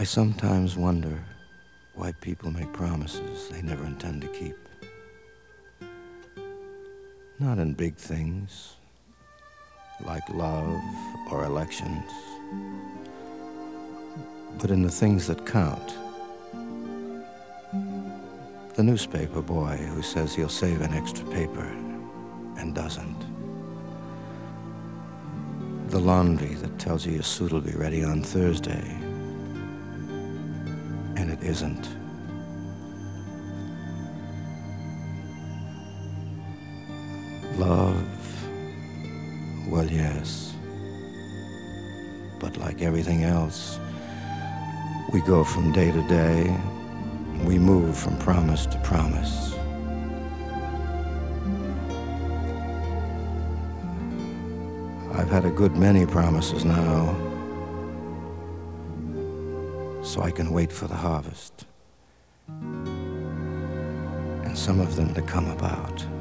I sometimes wonder why people make promises they never intend to keep. Not in big things, like love or elections, but in the things that count. The newspaper boy who says he'll save an extra paper and doesn't. The laundry that tells you your suit will be ready on Thursday, and it isn't. Love, well, yes. But like everything else, we go from day to day. We move from promise to promise. I've had a good many promises now, so I can wait for the harvest, and some of them to come about.